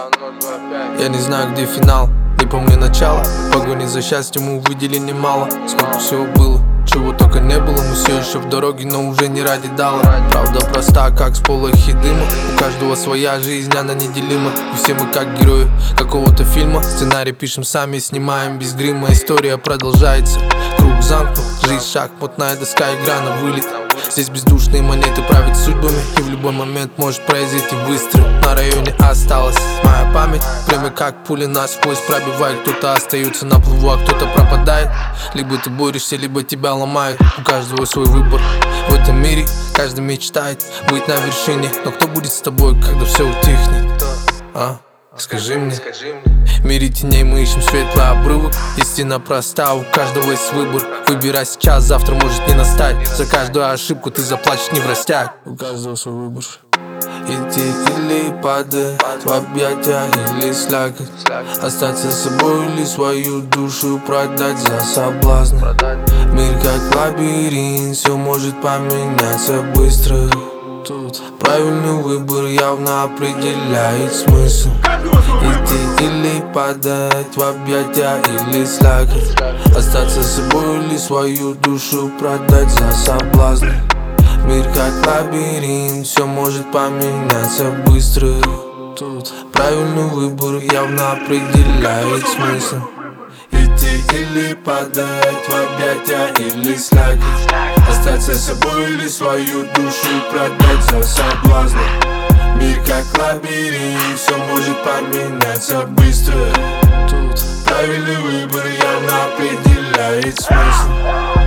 Я не знаю, где финал, не помню начало. В погоне за счастьем мы увидели немало. Сколько всего было, чего только не было. Мы все еще в дороге, но уже не ради дала. Правда проста, как сполохи дыма. У каждого своя жизнь, она неделима. И все мы как герои какого-то фильма. Сценарий пишем сами, снимаем без грима. История продолжается, круг замкнут. Жизнь шахматная доска, игра на вылет. Здесь бездушные монеты правят судьбами. И в любой момент может произойти выстрел. На районе осталась моя память. Время как пули насквозь пробивает. Кто-то остается на плаву, а кто-то пропадает. Либо ты борешься, либо тебя ломают. У каждого свой выбор. В этом мире каждый мечтает быть на вершине. Но кто будет с тобой, когда все утихнет? Скажи мне. В мире теней мы ищем светлый обрывок. Истина проста, у каждого есть выбор. Выбирай сейчас, завтра может не настать. За каждую ошибку ты заплачешь не в растяг. У каждого свой выбор. Идти или падать в объятия, или слякоть. Остаться с собой или свою душу продать за соблазн. Мир как лабиринт, все может поменяться быстро. Тут правильный выбор явно определяет смысл. Идти или падать в объятия, или слякоть. Остаться с собой или свою душу продать за соблазн. Мир как лабиринт, все может поменяться быстро. Тут правильный выбор явно определяет смысл. Идти или падать в объятия, или слякоть. Остаться с собой или свою душу продать за соблазн. Мир как лабиринт, все может поменяться быстро. Тут правильный выбор явно определяет смысл.